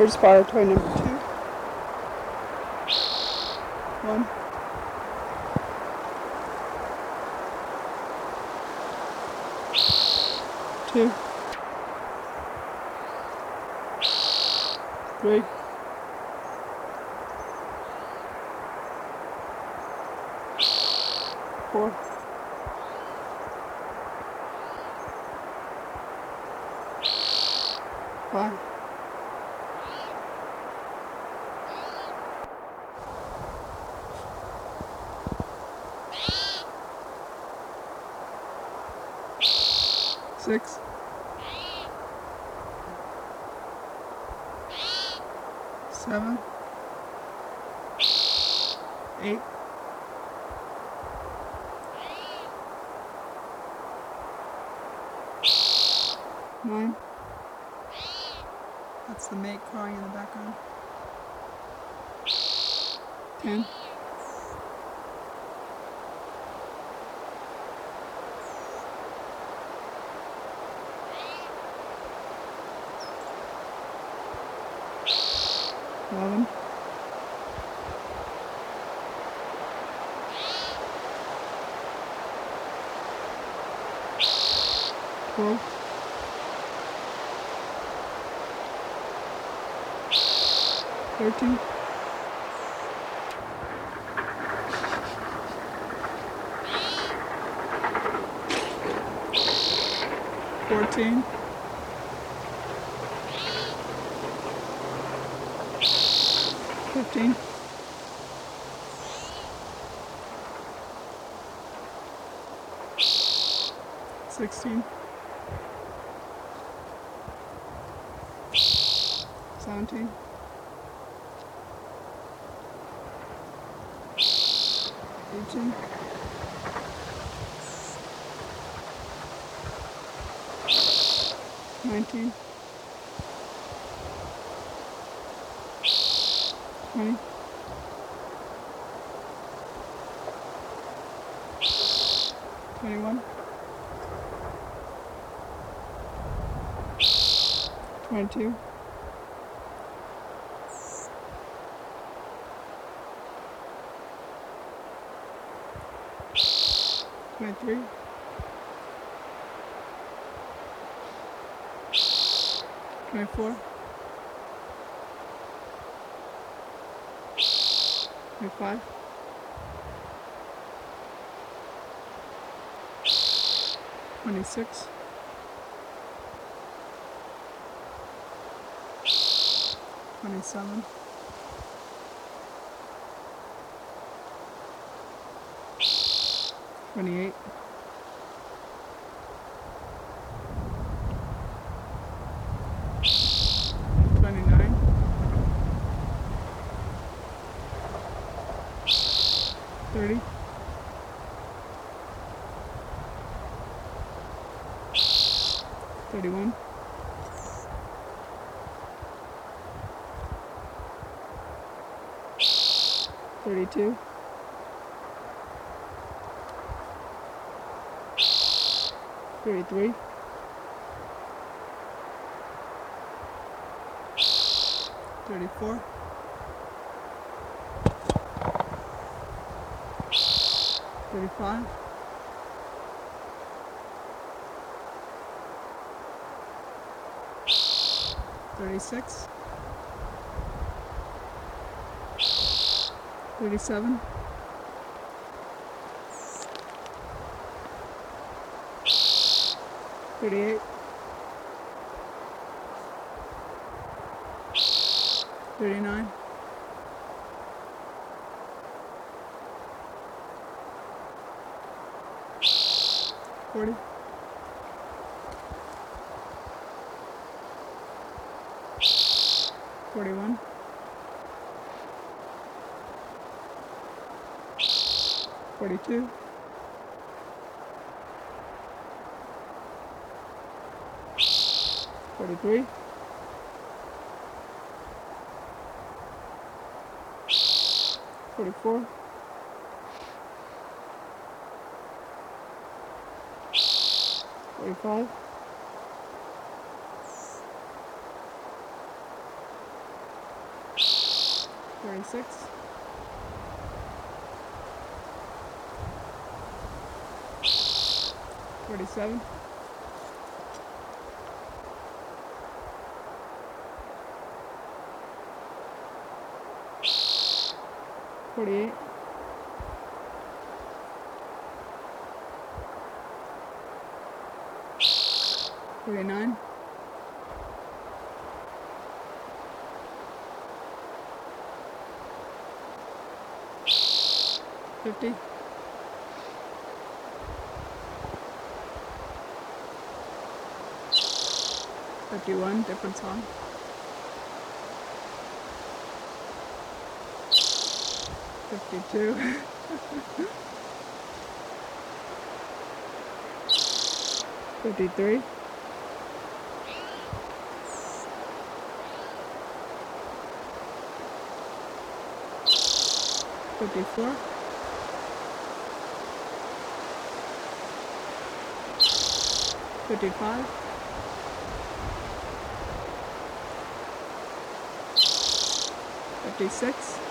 Here's spotter toy number 2. 1. 2. 3. 4. 5. 6. 7. 8. 9. That's the mate crying in the background. 10. 11. 12. 13. 14. 15. 16. 17. 18. 19. 20. 21. 22. 23. 24. 25. 26. 27. 28. 29. 30. 31. 32. 33. 34. 35. 36. 37. 38. 39. 40. 41. 42. 43. 44. 45. 46, 47, 48, 49, 50, 51, different song. 52, 53, 54, 55, 56,